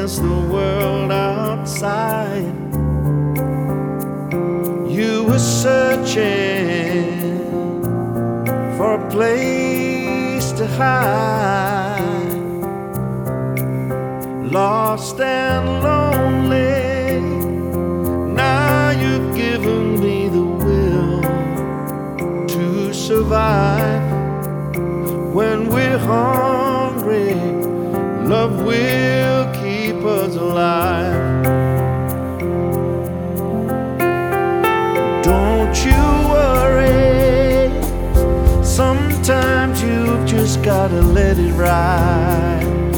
against the world outside. You were searching for a place to hide, lost and lonely. Now you've given me the will to survive. When we're hungry, love will keep us alive. Don't you worry, sometimes you've just gotta let it ride.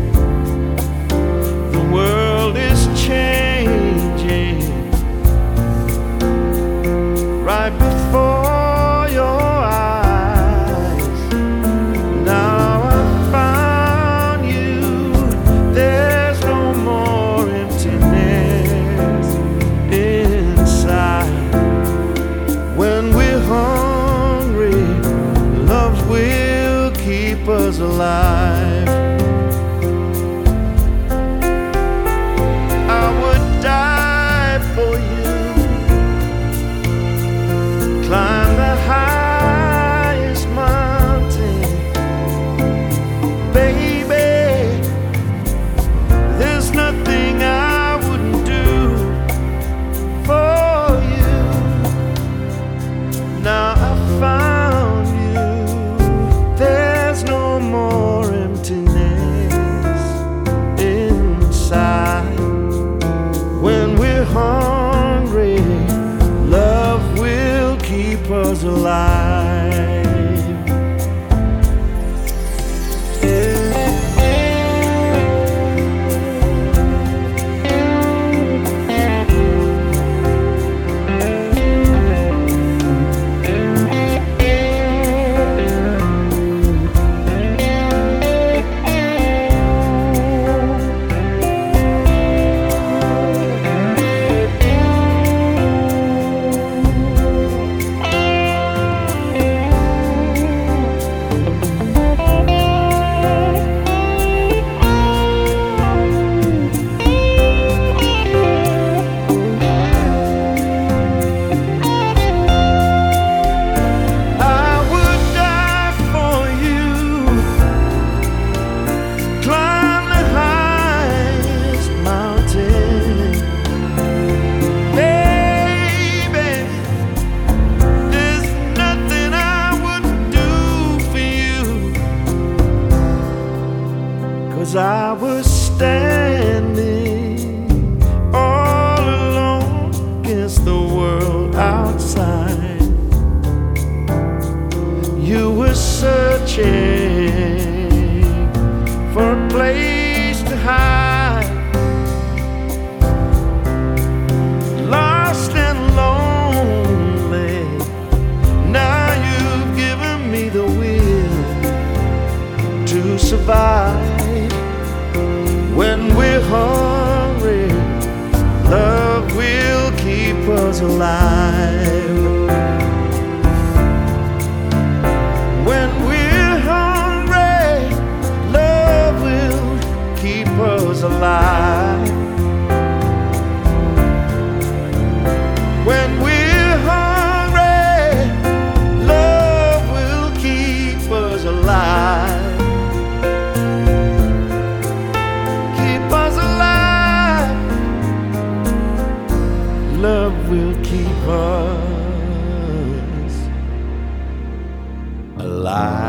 The world is changing right before your eyes. Now I found you, there's no more emptiness inside. When we're hungry, love will keep us alive. I would die for you, climb the highest mountain. Baby, there's nothing I wouldn't do for you. Now I found you, there's no more emptiness inside. When we're hungry, love will keep us alive. I was standing all alone against the world outside. You were searching for a place to hide, lost and lonely. Now you've given me the will to survive. When we're hungry, love will keep us alive. When we're hungry, love will keep us alive. When we're hungry, love will keep us alive. Love will keep us alive.